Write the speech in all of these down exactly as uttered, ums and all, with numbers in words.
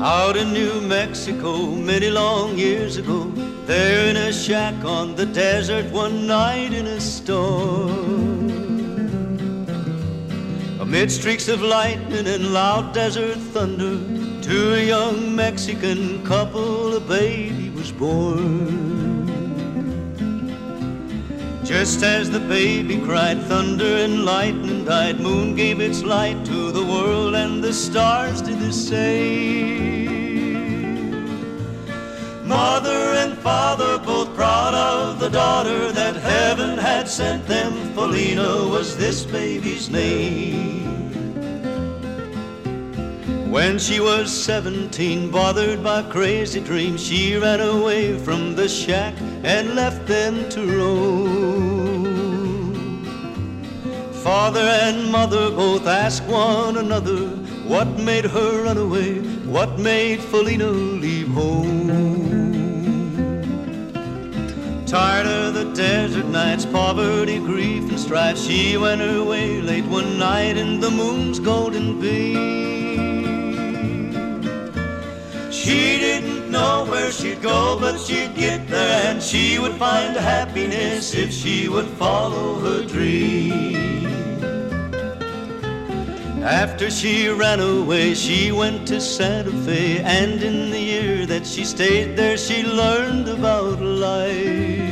Out in New Mexico many long years ago, there in a shack on the desert one night in a storm, amid streaks of lightning and loud desert thunder, to a young Mexican couple a baby was born. Just as the baby cried, thunder and lightning died, moon gave its light to the world and the stars did the same. Mother and father both proud of the daughter that heaven had sent them. Felina was this baby's name. When she was seventeen, bothered by crazy dreams, she ran away from the shack and left them to roam. Father and mother both asked one another, what made her run away? What made Felina leave home? Tired of the desert nights, poverty, grief, and strife, she went her way late one night in the moon's golden beam. She didn't know where she'd go, but she'd get there, and she would find happiness if she would follow her dream. After she ran away, she went to Santa Fe, and in the year that she stayed there, she learned about life.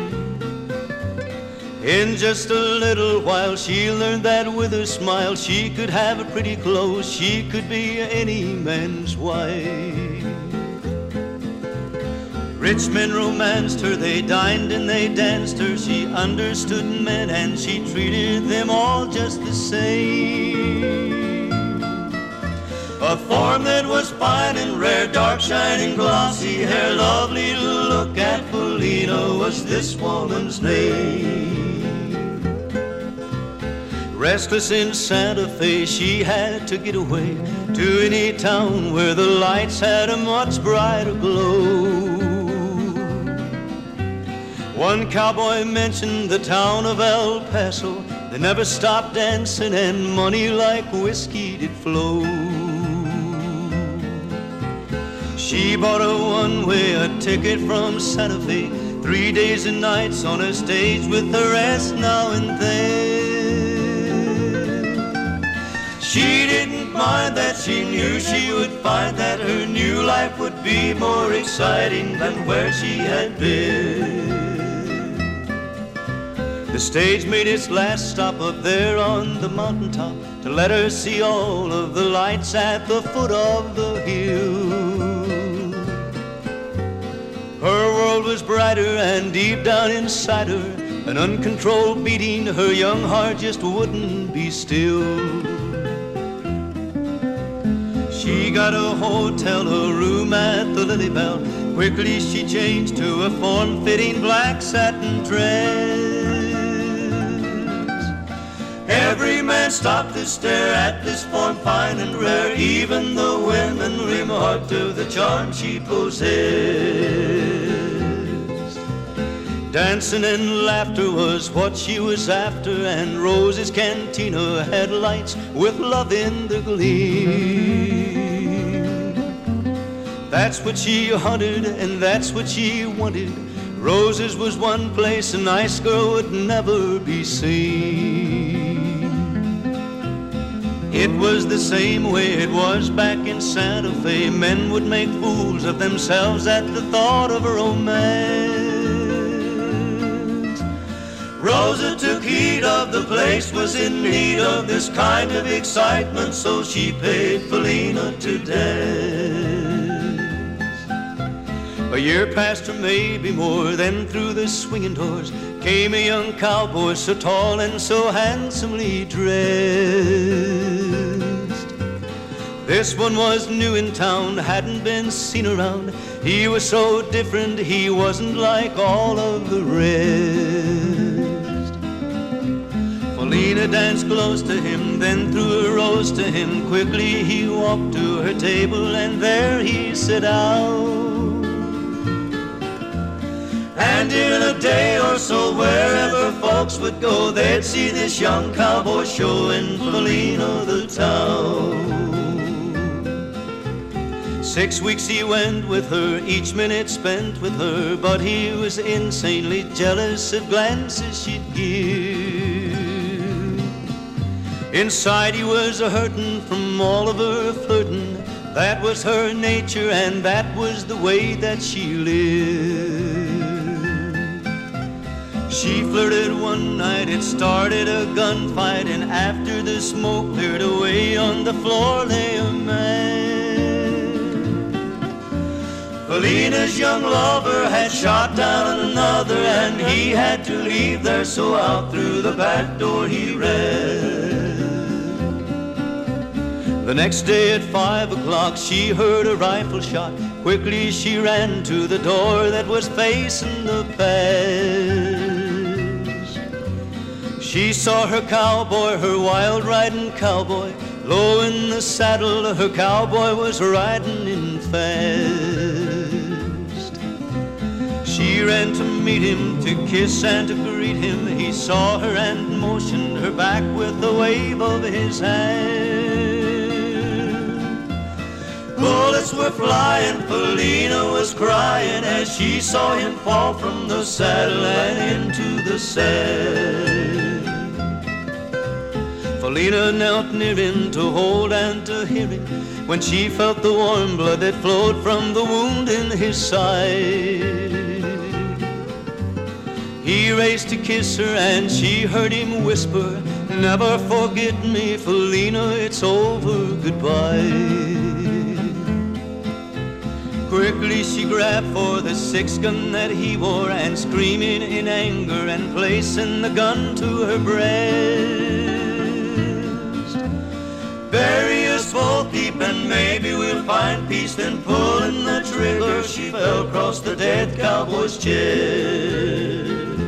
In just a little while, she learned that with a smile, she could have pretty clothes, she could be any man's wife. Rich men romanced her, they dined and they danced her. She understood men and she treated them all just the same. A form that was fine and rare, dark, shining, glossy hair, lovely to look at. Felina was this woman's name. Restless in Santa Fe, she had to get away to any town where the lights had a much brighter glow. One cowboy mentioned the town of El Paso. They never stopped dancing and money like whiskey did flow. She bought a one-way, a ticket from Santa Fe, three days and nights on a stage with a rest now and then. She didn't mind that, she knew she would find that her new life would be more exciting than where she had been. The stage made its last stop up there on the mountaintop to let her see all of the lights at the foot of the hill. Her world was brighter and deep down inside her, an uncontrolled beating, her young heart just wouldn't be still. She got a hotel, a room at the Lily Bell. Quickly she changed to a form-fitting black satin dress. Every man stopped to stare at this form fine and rare. Even the women remarked of the charm she possessed. Dancing and laughter was what she was after, and Rose's Cantina had lights with love in the gleam. That's what she hunted and that's what she wanted. Rose's was one place a nice girl would never be seen. It was the same way it was back in Santa Fe. Men would make fools of themselves at the thought of romance. Rosa took heed of the place, was in need of this kind of excitement, so she paid Felina to dance. A year passed or maybe more, then through the swinging doors came a young cowboy, so tall and so handsomely dressed. This one was new in town, hadn't been seen around. He was so different, he wasn't like all of the rest. Felina danced close to him, then threw a rose to him. Quickly he walked to her table and there he sat down. And in a day or so, wherever folks would go, they'd see this young cowboy showing Felina the town. Six weeks he went with her, each minute spent with her, but he was insanely jealous of glances she'd give. Inside he was a-hurtin' from all of her flirtin'. That was her nature and that was the way that she lived. She flirted one night, it started a gunfight, and after the smoke cleared away, on the floor lay a man. Felina's young lover had shot down another, and he had to leave there, so out through the back door he ran. The next day at five o'clock she heard a rifle shot. Quickly she ran to the door that was facing the pass. She saw her cowboy, her wild riding cowboy, low in the saddle. Her cowboy was riding in fast. She ran to meet him, to kiss and to greet him. He saw her and motioned her back with a wave of his hand. Bullets were flying, Felina was crying as she saw him fall from the saddle and into the sand. Felina knelt near him to hold and to hear him, when she felt the warm blood that flowed from the wound in his side. He raised to kiss her and she heard him whisper, "Never forget me, Felina, it's over, goodbye." Quickly she grabbed for the six gun that he wore, and screaming in anger and placing the gun to her breast, "Bury us both deep and maybe we'll find peace." Then pulling the trigger she fell across the dead cowboy's chest.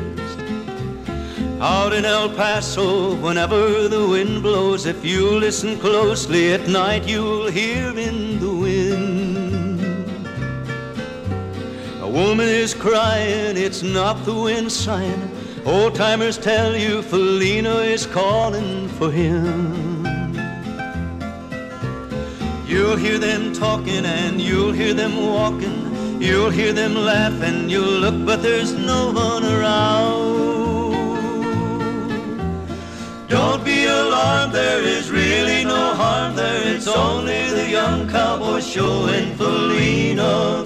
Out in El Paso, whenever the wind blows, if you listen closely at night, you'll hear in the wind a woman is crying. It's not the wind sighing. Old timers tell you Felina is calling for him. You'll hear them talking and you'll hear them walking. You'll hear them laughing, you'll look, but there's no one around. Don't be alarmed, there is really no harm there. It's only the young cowboy showing Felina